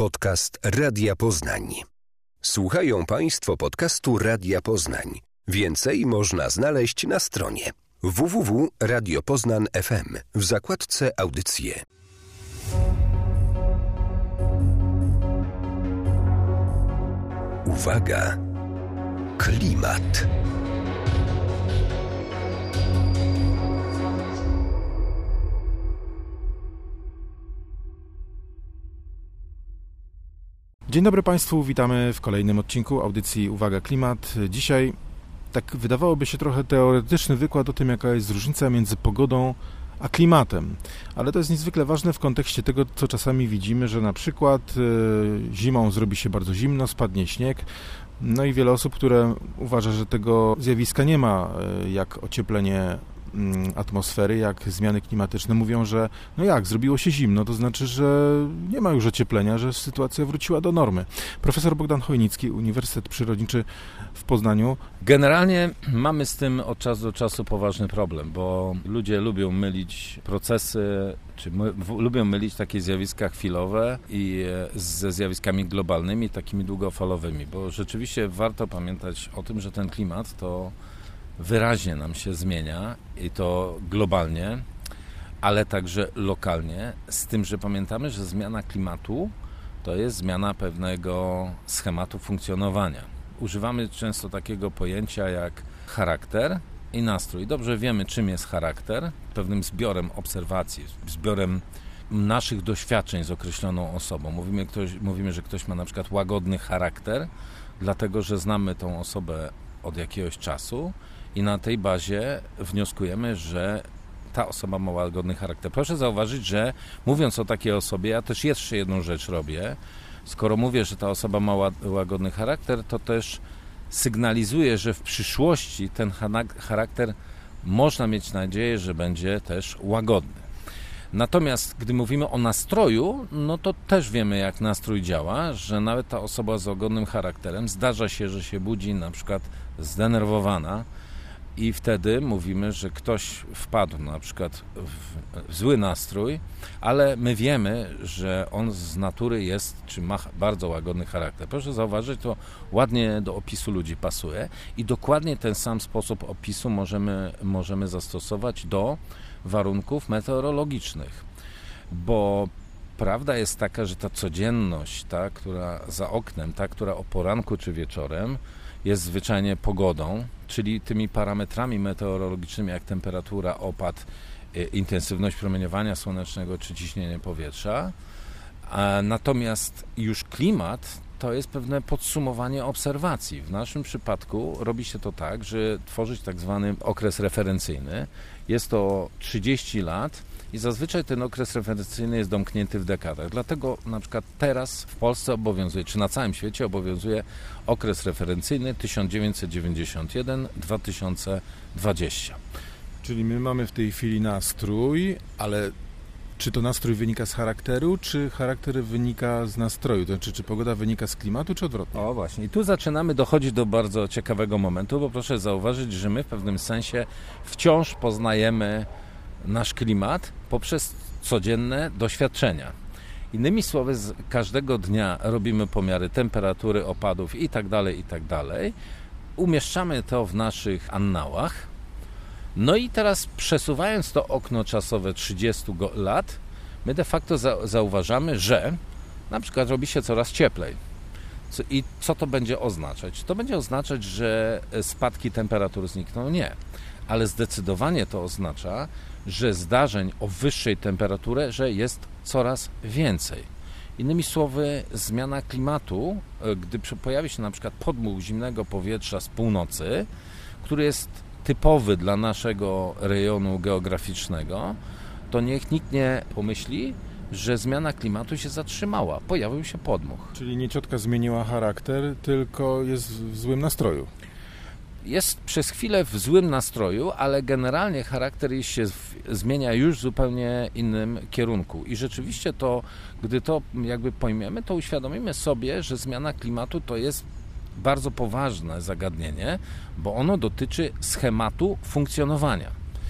podcast Radia Poznań. Słuchają Państwo podcastu Radia Poznań. Więcej można znaleźć na stronie www.radiopoznan.fm w zakładce Audycje. Uwaga! Klimat. Dzień dobry Państwu, witamy w kolejnym odcinku audycji Uwaga Klimat. Dzisiaj tak wydawałoby się trochę teoretyczny wykład o tym, jaka jest różnica między pogodą a klimatem. Ale to jest niezwykle ważne w kontekście tego, co czasami widzimy, że na przykład zimą zrobi się bardzo zimno, spadnie śnieg. No i wiele osób, które uważa, że tego zjawiska nie ma, jak ocieplenie atmosfery, jak zmiany klimatyczne, mówią, że no jak, zrobiło się zimno, to znaczy, że nie ma już ocieplenia, że sytuacja wróciła do normy. Profesor Bogdan Chojnicki, Uniwersytet Przyrodniczy w Poznaniu. Generalnie mamy z tym od czasu do czasu poważny problem, bo ludzie lubią mylić procesy, lubią mylić takie zjawiska chwilowe i ze zjawiskami globalnymi, takimi długofalowymi, bo rzeczywiście warto pamiętać o tym, że ten klimat to wyraźnie nam się zmienia i to globalnie, ale także lokalnie, z tym, że pamiętamy, że zmiana klimatu to jest zmiana pewnego schematu funkcjonowania. Używamy często takiego pojęcia jak charakter i nastrój. Dobrze wiemy, czym jest charakter, pewnym zbiorem obserwacji, zbiorem naszych doświadczeń z określoną osobą. Mówimy, że ktoś ma na przykład łagodny charakter, dlatego, że znamy tą osobę od jakiegoś czasu i na tej bazie wnioskujemy, że ta osoba ma łagodny charakter. Proszę zauważyć, że mówiąc o takiej osobie, ja też jeszcze jedną rzecz robię. Skoro mówię, że ta osoba ma łagodny charakter, to też sygnalizuję, że w przyszłości ten charakter można mieć nadzieję, że będzie też łagodny. Natomiast gdy mówimy o nastroju, no to też wiemy, jak nastrój działa, że nawet ta osoba z łagodnym charakterem zdarza się, że się budzi na przykład zdenerwowana i wtedy mówimy, że ktoś wpadł na przykład w zły nastrój, ale my wiemy, że on z natury jest, czy ma bardzo łagodny charakter. Proszę zauważyć, to ładnie do opisu ludzi pasuje i dokładnie ten sam sposób opisu możemy zastosować do warunków meteorologicznych, bo prawda jest taka, że ta codzienność, ta, która za oknem, ta, która o poranku czy wieczorem jest zwyczajnie pogodą, czyli tymi parametrami meteorologicznymi jak temperatura, opad, intensywność promieniowania słonecznego czy ciśnienie powietrza, natomiast już klimat to jest pewne podsumowanie obserwacji. W naszym przypadku robi się to tak, że tworzyć tak zwany okres referencyjny. Jest to 30 lat i zazwyczaj ten okres referencyjny jest domknięty w dekadach. Dlatego na przykład teraz w Polsce obowiązuje, czy na całym świecie obowiązuje okres referencyjny 1991-2020. Czyli my mamy w tej chwili nastrój, ale czy to nastrój wynika z charakteru, czy charakter wynika z nastroju? To znaczy, czy pogoda wynika z klimatu, czy odwrotnie? O właśnie, i tu zaczynamy dochodzić do bardzo ciekawego momentu, bo proszę zauważyć, że my w pewnym sensie wciąż poznajemy nasz klimat poprzez codzienne doświadczenia. Innymi słowy, każdego dnia robimy pomiary temperatury, opadów itd., umieszczamy to w naszych annałach. No i teraz przesuwając to okno czasowe 30 lat, my de facto zauważamy, że na przykład robi się coraz cieplej. I co to będzie oznaczać? Czy to będzie oznaczać, że spadki temperatur znikną? Nie. Ale zdecydowanie to oznacza, że zdarzeń o wyższej temperaturze jest coraz więcej. Innymi słowy, zmiana klimatu, gdy pojawi się na przykład podmuch zimnego powietrza z północy, który jest typowy dla naszego rejonu geograficznego, to niech nikt nie pomyśli, że zmiana klimatu się zatrzymała. Pojawił się podmuch. Czyli nie ciotka zmieniła charakter, tylko jest w złym nastroju. Jest przez chwilę w złym nastroju, ale generalnie charakter się zmienia już w zupełnie innym kierunku. I rzeczywiście to, gdy to jakby pojmiemy, to uświadomimy sobie, że zmiana klimatu to jest bardzo poważne zagadnienie, bo ono dotyczy schematu funkcjonowania.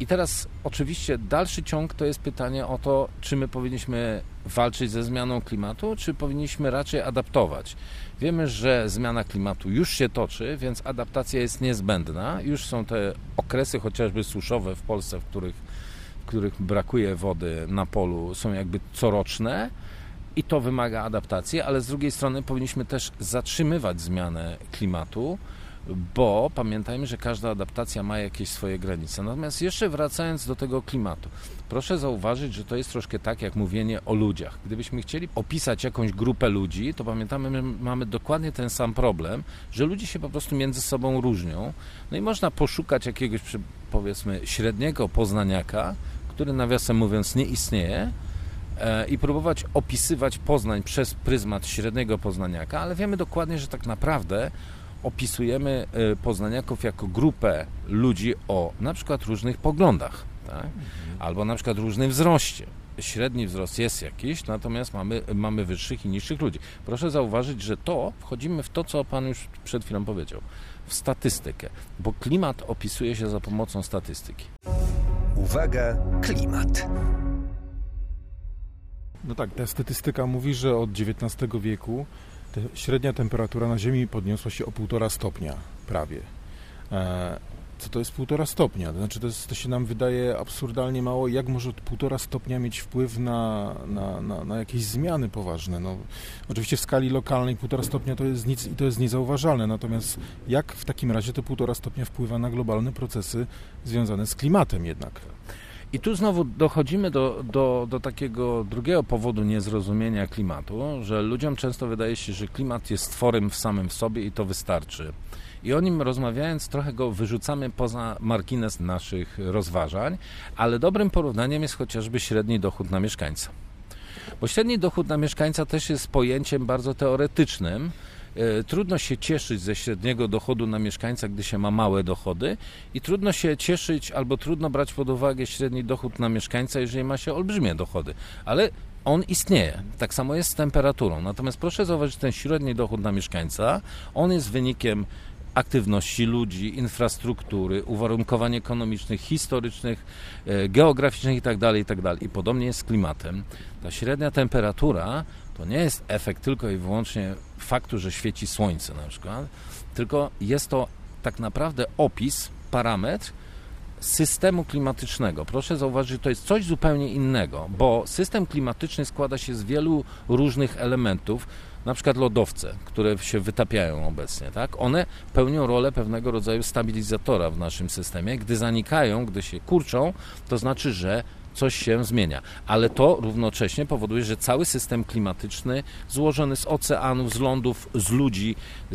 I teraz oczywiście dalszy ciąg to jest pytanie o to, czy my powinniśmy walczyć ze zmianą klimatu, czy powinniśmy raczej adaptować. Wiemy, że zmiana klimatu już się toczy, więc adaptacja jest niezbędna. Już są te okresy chociażby suszowe w Polsce, w których brakuje wody na polu, są jakby coroczne i to wymaga adaptacji, ale z drugiej strony powinniśmy też zatrzymywać zmianę klimatu, bo pamiętajmy, że każda adaptacja ma jakieś swoje granice. Natomiast jeszcze wracając do tego klimatu, proszę zauważyć, że to jest troszkę tak jak mówienie o ludziach. Gdybyśmy chcieli opisać jakąś grupę ludzi, to pamiętamy, że mamy dokładnie ten sam problem, że ludzie się po prostu między sobą różnią. No i można poszukać jakiegoś, powiedzmy, średniego poznaniaka, który nawiasem mówiąc nie istnieje, i próbować opisywać Poznań przez pryzmat średniego poznaniaka, ale wiemy dokładnie, że tak naprawdę opisujemy poznaniaków jako grupę ludzi o na przykład różnych poglądach, tak? Albo na przykład różnym wzroście. Średni wzrost jest jakiś, natomiast mamy wyższych i niższych ludzi. Proszę zauważyć, że wchodzimy w to, co Pan już przed chwilą powiedział, w statystykę, bo klimat opisuje się za pomocą statystyki. Uwaga, klimat. No tak, ta statystyka mówi, że od XIX wieku średnia temperatura na Ziemi podniosła się o 1,5 stopnia prawie. Co to jest 1,5 stopnia? To znaczy, to się nam wydaje absurdalnie mało. Jak może 1,5 stopnia mieć wpływ na jakieś zmiany poważne? No, oczywiście w skali lokalnej 1,5 stopnia to jest nic i to jest niezauważalne. Natomiast jak w takim razie to 1,5 stopnia wpływa na globalne procesy związane z klimatem jednak? I tu znowu dochodzimy do takiego drugiego powodu niezrozumienia klimatu, że ludziom często wydaje się, że klimat jest stworem w samym w sobie i to wystarczy. I o nim rozmawiając trochę go wyrzucamy poza margines naszych rozważań, ale dobrym porównaniem jest chociażby średni dochód na mieszkańca. Bo średni dochód na mieszkańca też jest pojęciem bardzo teoretycznym. Trudno się cieszyć ze średniego dochodu na mieszkańca, gdy się ma małe dochody i trudno się cieszyć albo trudno brać pod uwagę średni dochód na mieszkańca, jeżeli ma się olbrzymie dochody. Ale on istnieje. Tak samo jest z temperaturą. Natomiast proszę zauważyć, ten średni dochód na mieszkańca, on jest wynikiem aktywności ludzi, infrastruktury, uwarunkowań ekonomicznych, historycznych, geograficznych itd. I podobnie jest z klimatem. Ta średnia temperatura to nie jest efekt tylko i wyłącznie faktu, że świeci słońce na przykład, tylko jest to tak naprawdę opis, parametr systemu klimatycznego. Proszę zauważyć, że to jest coś zupełnie innego, bo system klimatyczny składa się z wielu różnych elementów, na przykład lodowce, które się wytapiają obecnie, tak? One pełnią rolę pewnego rodzaju stabilizatora w naszym systemie. Gdy zanikają, gdy się kurczą, to znaczy, że coś się zmienia. Ale to równocześnie powoduje, że cały system klimatyczny złożony z oceanów, z lądów, z ludzi,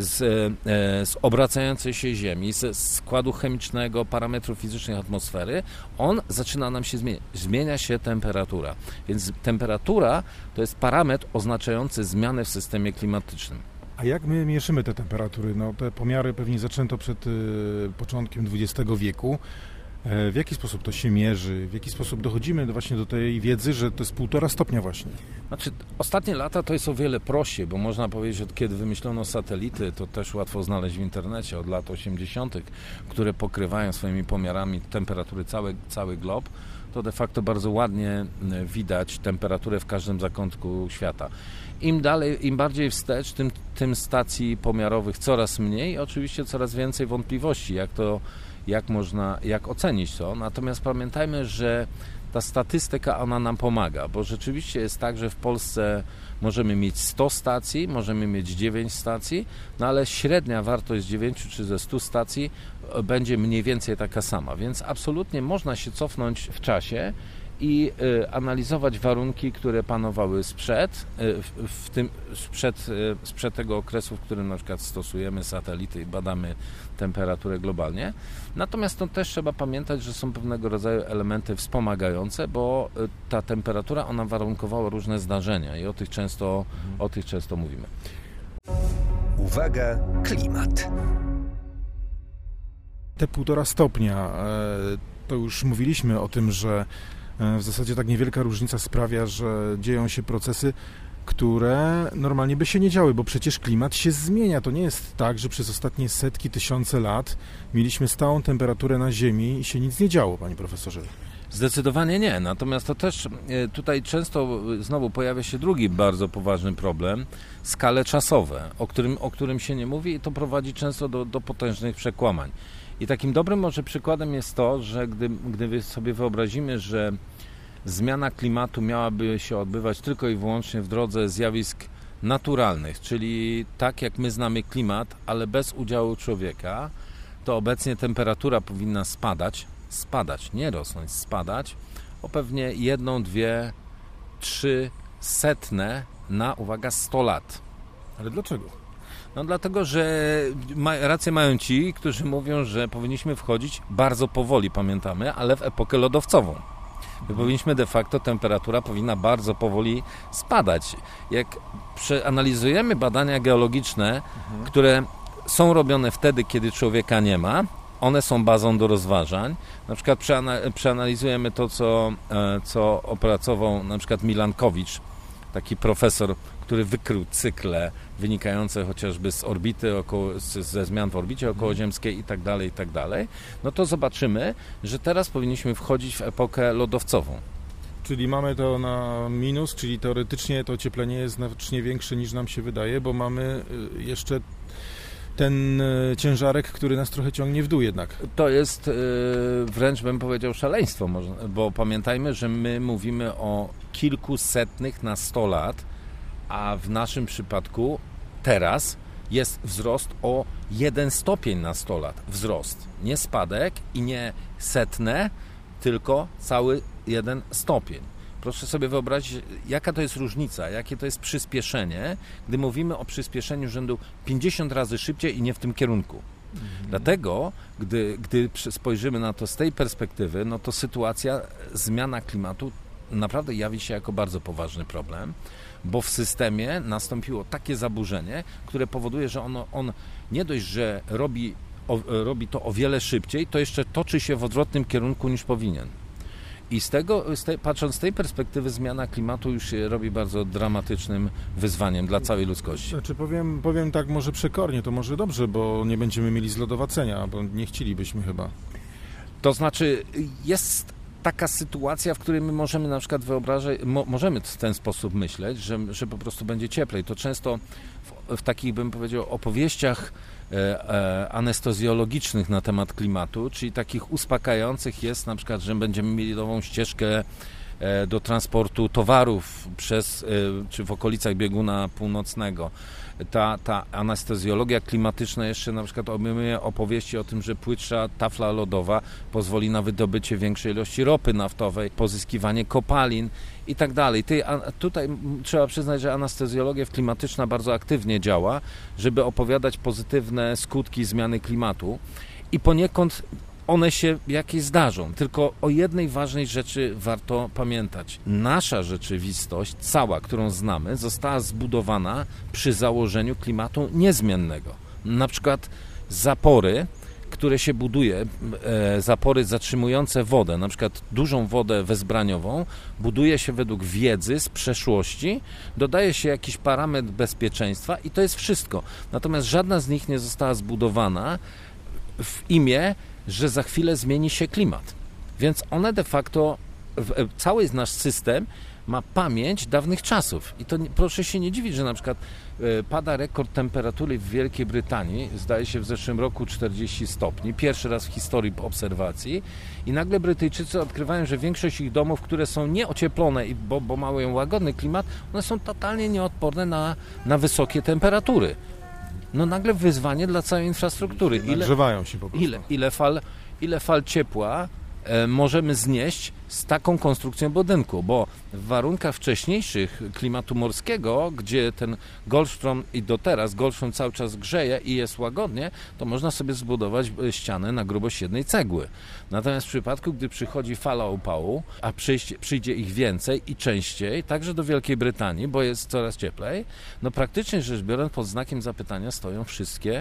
z obracającej się Ziemi, z składu chemicznego, parametrów fizycznych atmosfery, on zaczyna nam się zmieniać. Zmienia się temperatura. Więc temperatura to jest parametr oznaczający zmianę w systemie klimatycznym. A jak my mierzymy te temperatury? No, te pomiary pewnie zaczęto przed początkiem XX wieku. W jaki sposób to się mierzy? W jaki sposób dochodzimy właśnie do tej wiedzy, że to jest 1,5 stopnia właśnie? Znaczy, ostatnie lata to jest o wiele prościej, bo można powiedzieć, że od kiedy wymyślono satelity, to też łatwo znaleźć w internecie, od lat 80., które pokrywają swoimi pomiarami temperatury cały glob, to de facto bardzo ładnie widać temperaturę w każdym zakątku świata. Im dalej, im bardziej wstecz, tym stacji pomiarowych coraz mniej, oczywiście coraz więcej wątpliwości, jak ocenić to. Natomiast pamiętajmy, że ta statystyka, ona nam pomaga, bo rzeczywiście jest tak, że w Polsce możemy mieć 100 stacji, możemy mieć 9 stacji, no ale średnia wartość z 9 czy ze 100 stacji będzie mniej więcej taka sama, więc absolutnie można się cofnąć w czasie i analizować warunki, które panowały sprzed tego okresu, w którym na przykład stosujemy satelity i badamy temperaturę globalnie. Natomiast to też trzeba pamiętać, że są pewnego rodzaju elementy wspomagające, bo ta temperatura, ona warunkowała różne zdarzenia i o tych często mówimy. Uwaga, klimat. Te 1,5 stopnia, to już mówiliśmy o tym, że w zasadzie tak niewielka różnica sprawia, że dzieją się procesy. które normalnie by się nie działy, bo przecież klimat się zmienia. To nie jest tak, że przez ostatnie setki, tysiące lat mieliśmy stałą temperaturę na Ziemi i się nic nie działo, panie profesorze. Zdecydowanie nie, natomiast to też tutaj często znowu pojawia się drugi bardzo poważny problem, skale czasowe, o którym się nie mówi i to prowadzi często do potężnych przekłamań. I takim dobrym może przykładem jest to, że gdy sobie wyobrazimy, że zmiana klimatu miałaby się odbywać tylko i wyłącznie w drodze zjawisk naturalnych, czyli tak jak my znamy klimat, ale bez udziału człowieka, to obecnie temperatura powinna spadać, nie rosnąć, spadać o pewnie 1, 2, 3 setne na, uwaga, 100 lat. Ale dlaczego? No dlatego, że rację mają ci, którzy mówią, że powinniśmy wchodzić bardzo powoli, pamiętamy, ale w epokę lodowcową. Powinniśmy de facto, temperatura powinna bardzo powoli spadać. Jak przeanalizujemy badania geologiczne, które są robione wtedy, kiedy człowieka nie ma, one są bazą do rozważań. Na przykład przeanalizujemy to, co opracował na przykład Milankowicz, taki profesor, który wykrył cykle wynikające chociażby z orbity, ze zmian w orbicie okołoziemskiej i tak dalej, no to zobaczymy, że teraz powinniśmy wchodzić w epokę lodowcową. Czyli mamy to na minus, czyli teoretycznie to ocieplenie jest znacznie większe niż nam się wydaje, bo mamy jeszcze ten ciężarek, który nas trochę ciągnie w dół jednak. To jest wręcz bym powiedział szaleństwo, bo pamiętajmy, że my mówimy o kilkusetnych na 100 lat, a w naszym przypadku teraz jest wzrost o 1 stopień na 100 lat. Wzrost, nie spadek i nie setne, tylko cały 1 stopień. Proszę sobie wyobrazić, jaka to jest różnica, jakie to jest przyspieszenie, gdy mówimy o przyspieszeniu rzędu 50 razy szybciej i nie w tym kierunku. Dlatego, gdy spojrzymy na to z tej perspektywy, no to sytuacja, zmiana klimatu naprawdę jawi się jako bardzo poważny problem, bo w systemie nastąpiło takie zaburzenie, które powoduje, że on nie dość, że robi to o wiele szybciej, to jeszcze toczy się w odwrotnym kierunku niż powinien. I patrząc z tej perspektywy, zmiana klimatu już się robi bardzo dramatycznym wyzwaniem dla całej ludzkości. Znaczy powiem tak może przekornie, to może dobrze, bo nie będziemy mieli zlodowacenia, bo nie chcielibyśmy chyba. To znaczy jest taka sytuacja, w której my możemy na przykład wyobrażać, możemy w ten sposób myśleć, że po prostu będzie cieplej. To często w takich, bym powiedział, opowieściach anestezjologicznych na temat klimatu, czyli takich uspokajających jest na przykład, że będziemy mieli nową ścieżkę do transportu towarów czy w okolicach bieguna północnego. Ta anestezjologia klimatyczna jeszcze na przykład obejmuje opowieści o tym, że płytsza tafla lodowa pozwoli na wydobycie większej ilości ropy naftowej, pozyskiwanie kopalin i tak dalej. Tutaj trzeba przyznać, że anestezjologia klimatyczna bardzo aktywnie działa, żeby opowiadać pozytywne skutki zmiany klimatu i poniekąd one się jakieś zdarzą, tylko o jednej ważnej rzeczy warto pamiętać. Nasza rzeczywistość, cała, którą znamy, została zbudowana przy założeniu klimatu niezmiennego. Na przykład zapory, które się buduje, zapory zatrzymujące wodę, na przykład dużą wodę wezbraniową, buduje się według wiedzy z przeszłości, dodaje się jakiś parametr bezpieczeństwa i to jest wszystko. Natomiast żadna z nich nie została zbudowana w imię, że za chwilę zmieni się klimat. Więc one de facto, cały nasz system ma pamięć dawnych czasów. I to proszę się nie dziwić, że na przykład pada rekord temperatury w Wielkiej Brytanii, zdaje się w zeszłym roku 40 stopni, pierwszy raz w historii obserwacji i nagle Brytyjczycy odkrywają, że większość ich domów, które są nieocieplone, bo mają łagodny klimat, one są totalnie nieodporne na wysokie temperatury. No nagle wyzwanie dla całej infrastruktury. Nagrzewają się po prostu. Ile fal ciepła możemy znieść z taką konstrukcją budynku, bo w warunkach wcześniejszych klimatu morskiego, gdzie ten Goldstrom i do teraz Goldstrom cały czas grzeje i jest łagodnie, to można sobie zbudować ścianę na grubość jednej cegły. Natomiast w przypadku, gdy przychodzi fala upału, a przyjdzie ich więcej i częściej, także do Wielkiej Brytanii, bo jest coraz cieplej, no praktycznie rzecz biorąc pod znakiem zapytania stoją wszystkie,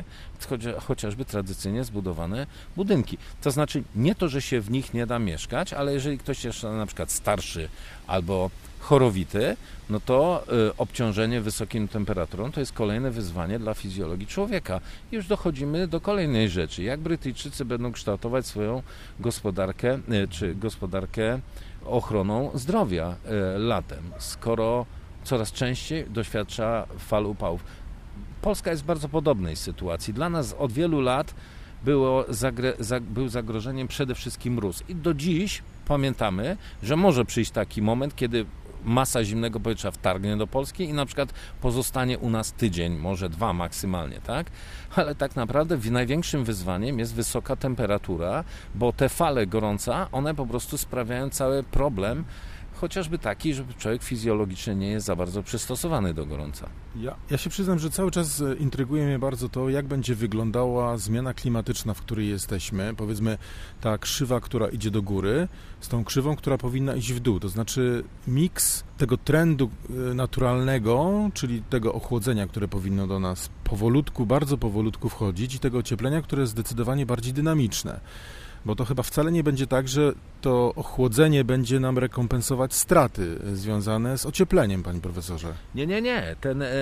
chociażby tradycyjnie zbudowane budynki. To znaczy nie to, że się w nich nie da mieszkać, ale jeżeli ktoś ktoś jeszcze na przykład starszy albo chorowity, no to obciążenie wysokim temperaturą to jest kolejne wyzwanie dla fizjologii człowieka. I już dochodzimy do kolejnej rzeczy. Jak Brytyjczycy będą kształtować swoją gospodarkę, czy gospodarkę ochroną zdrowia latem, skoro coraz częściej doświadcza fal upałów. Polska jest w bardzo podobnej sytuacji. Dla nas od wielu lat był zagrożeniem przede wszystkim mróz. I do dziś pamiętamy, że może przyjść taki moment, kiedy masa zimnego powietrza wtargnie do Polski i na przykład pozostanie u nas tydzień, może 2 maksymalnie, tak? Ale tak naprawdę największym wyzwaniem jest wysoka temperatura, bo te fale gorąca, one po prostu sprawiają cały problem, chociażby taki, że człowiek fizjologicznie nie jest za bardzo przystosowany do gorąca. Ja się przyznam, że cały czas intryguje mnie bardzo to, jak będzie wyglądała zmiana klimatyczna, w której jesteśmy. Powiedzmy, ta krzywa, która idzie do góry, z tą krzywą, która powinna iść w dół. To znaczy miks tego trendu naturalnego, czyli tego ochłodzenia, które powinno do nas powolutku, bardzo powolutku wchodzić i tego ocieplenia, które jest zdecydowanie bardziej dynamiczne. Bo to chyba wcale nie będzie tak, że to ochłodzenie będzie nam rekompensować straty związane z ociepleniem, panie profesorze. Nie.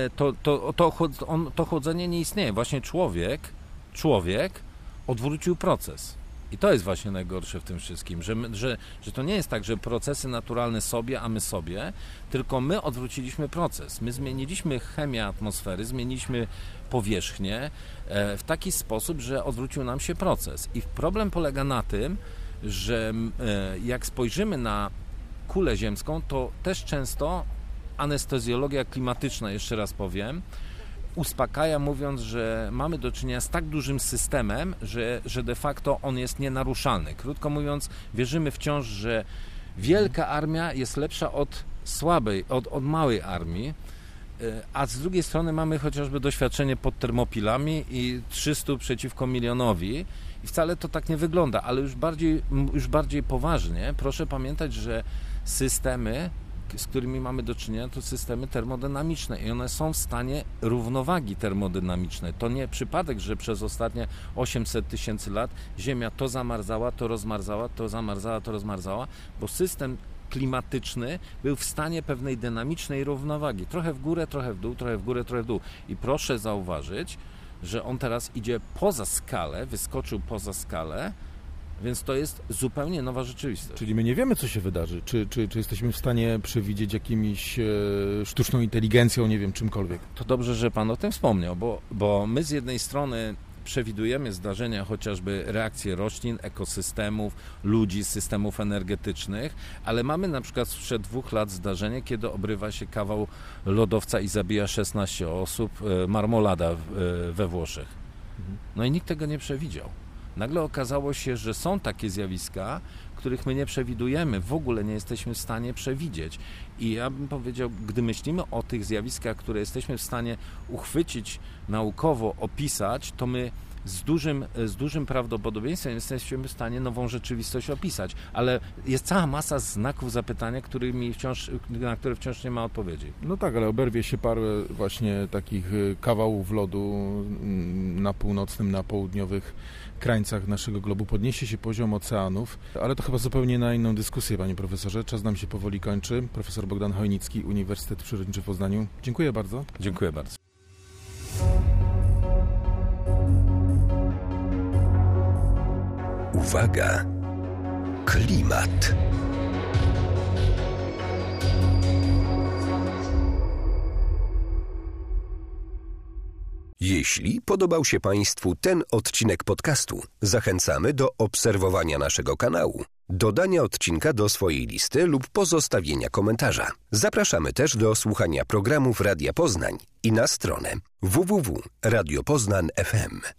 To chłodzenie nie istnieje. Właśnie człowiek odwrócił proces. I to jest właśnie najgorsze w tym wszystkim, że to nie jest tak, że procesy naturalne sobie, a my sobie, tylko my odwróciliśmy proces. My zmieniliśmy chemię atmosfery, zmieniliśmy powierzchnię w taki sposób, że odwrócił nam się proces. I problem polega na tym, że jak spojrzymy na kulę ziemską, to też często anestezjologia klimatyczna, jeszcze raz powiem, uspokaja, mówiąc, że mamy do czynienia z tak dużym systemem, że de facto on jest nienaruszalny. Krótko mówiąc, wierzymy wciąż, że wielka armia jest lepsza od słabej, od małej armii, a z drugiej strony mamy chociażby doświadczenie pod Termopilami i 300 przeciwko milionowi i wcale to tak nie wygląda, ale już bardziej poważnie proszę pamiętać, że systemy, z którymi mamy do czynienia, to systemy termodynamiczne i one są w stanie równowagi termodynamicznej. To nie przypadek, że przez ostatnie 800 tysięcy lat Ziemia to zamarzała, to rozmarzała, to zamarzała, to rozmarzała, bo system klimatyczny był w stanie pewnej dynamicznej równowagi. Trochę w górę, trochę w dół, trochę w górę, trochę w dół. I proszę zauważyć, że on teraz idzie poza skalę, wyskoczył poza skalę, więc to jest zupełnie nowa rzeczywistość. Czyli my nie wiemy, co się wydarzy. Czy jesteśmy w stanie przewidzieć jakimiś sztuczną inteligencją, nie wiem, czymkolwiek? To dobrze, że pan o tym wspomniał, bo my z jednej strony przewidujemy zdarzenia, chociażby reakcje roślin, ekosystemów, ludzi, systemów energetycznych, ale mamy na przykład sprzed 2 lat zdarzenie, kiedy obrywa się kawał lodowca i zabija 16 osób, marmolada we Włoszech. No i nikt tego nie przewidział. Nagle okazało się, że są takie zjawiska, których my nie przewidujemy, w ogóle nie jesteśmy w stanie przewidzieć. I ja bym powiedział, gdy myślimy o tych zjawiskach, które jesteśmy w stanie uchwycić, naukowo opisać, to my z dużym prawdopodobieństwem jesteśmy w stanie nową rzeczywistość opisać. Ale jest cała masa znaków zapytania, na które wciąż nie ma odpowiedzi. No tak, ale oberwie się parę właśnie takich kawałów lodu na północnym, na południowych krańcach naszego globu. Podniesie się poziom oceanów, ale to chyba zupełnie na inną dyskusję, panie profesorze. Czas nam się powoli kończy. Profesor Bogdan Chojnicki, Uniwersytet Przyrodniczy w Poznaniu. Dziękuję bardzo. Dziękuję bardzo. Uwaga! Klimat. Jeśli podobał się Państwu ten odcinek podcastu, zachęcamy do obserwowania naszego kanału, dodania odcinka do swojej listy lub pozostawienia komentarza. Zapraszamy też do słuchania programów Radia Poznań i na stronę www.radiopoznań.fm.